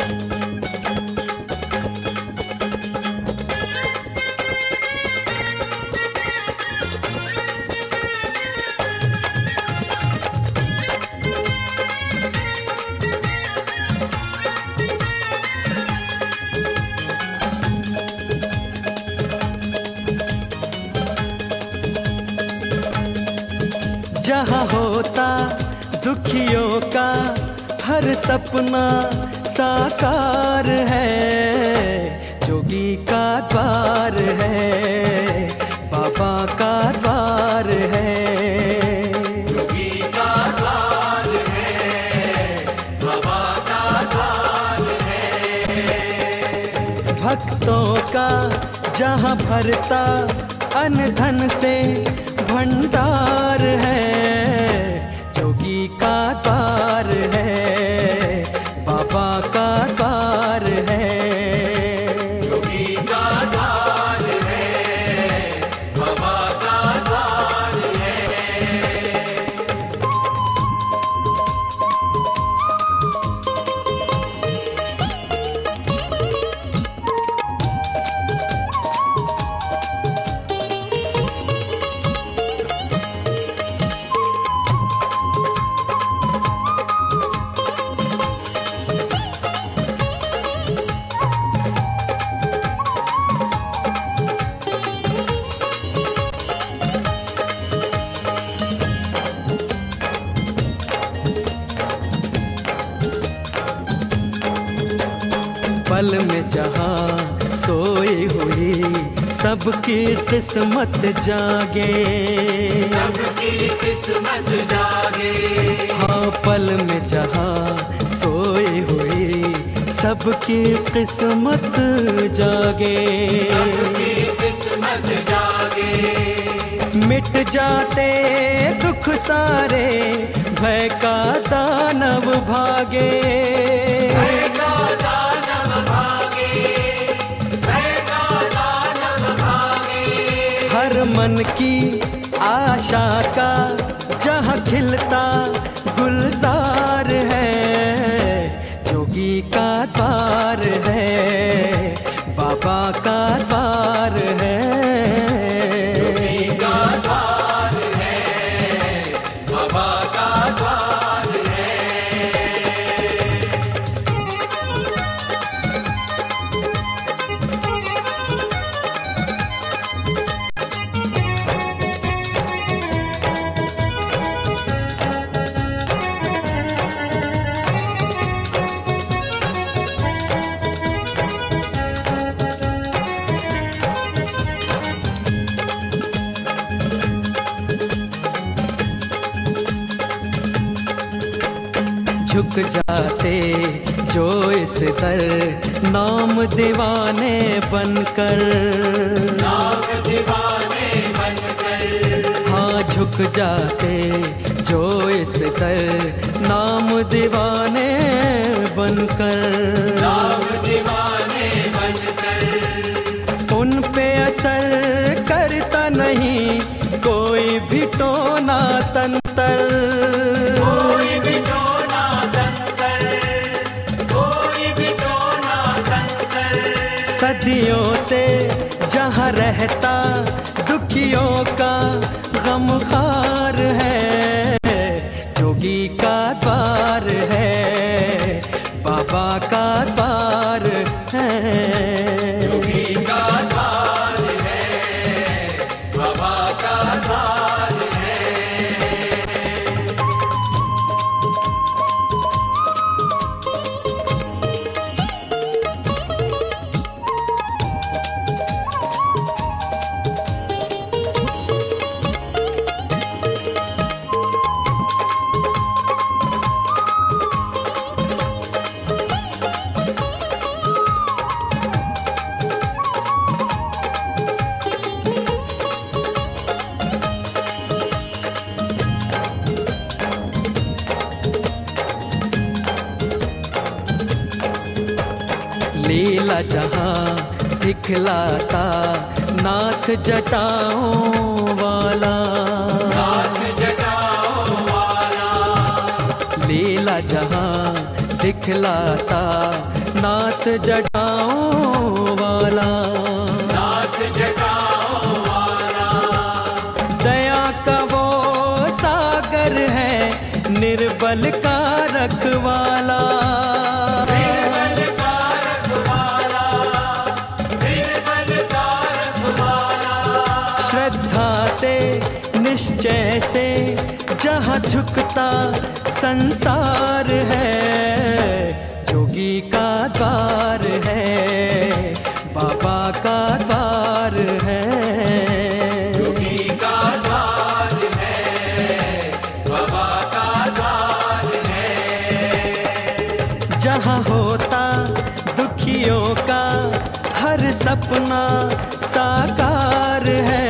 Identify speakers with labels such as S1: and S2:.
S1: जहाँ होता दुखियों का हर सपना साकार है, जोगी का द्वार है, बाबा का द्वार है।
S2: जोगी का द्वार है, बाबा का द्वार है।
S1: भक्तों का जहाँ भरता अन्न धन से भंडार है, जोगी का द्वार है, बाबा का द्वार है।
S2: जोगी का द्वार है, बाबा का द्वार है।
S1: पल में जहाँ सोई हुई सबकी किस्मत जागे,
S2: सबकी किस्मत जागे।
S1: हाँ पल में जहाँ सोई हुई सबकी किस्मत जागे,
S2: सबकी किस्मत जागे।
S1: मिट जाते दुख सारे, भय का दानव भागे,
S2: भय का दानव भागे, भय का दानव भागे।
S1: हर मन की आशा का जहाँ खिलता गुलजार है, जोगी का द्वार है, बाबा का द्वार है।
S2: जोगी का द्वार है, बाबा का द्वार है।
S1: झुक जाते जो इस दर, नाम दीवाने बनकर,
S2: नाम दीवाने बनकर।
S1: हाँ झुक जाते जो इस दर, नाम दीवाने बनकर,
S2: नाम दीवाने बनकर।
S1: उन पे असर करता नहीं कोई भी टोना तंतर,
S2: कोई भी टोना तंतर, कोई भी टोना तंतर।
S1: सदियों से जहाँ रहता दुखियों का गमखार है, जोगी का द्वार है, बाबा का द्वार है।
S2: जोगी का द्वार है, बाबा का द्वार है।
S1: लीला जहाँ दिखलाता नाथ जटाओं वाला,
S2: नाथ जटाओं वाला।
S1: लीला जहाँ दिख दिखलाता नाथ जटाओं वाला।
S2: नाथ जटाओं वाला,
S1: दया का वो सागर है, निर्बल का रखवाला।
S2: निर्बल का रखवाला, निर्बल का रखवाला।
S1: श्रद्धा से निश्चय से जहाँ झुकता संसार है, जोगी का द्वार है, बाबा का द्वार है।
S2: जोगी का द्वार है, बाबा का द्वार है।
S1: जहाँ होता दुखियों का हर सपना साकार है,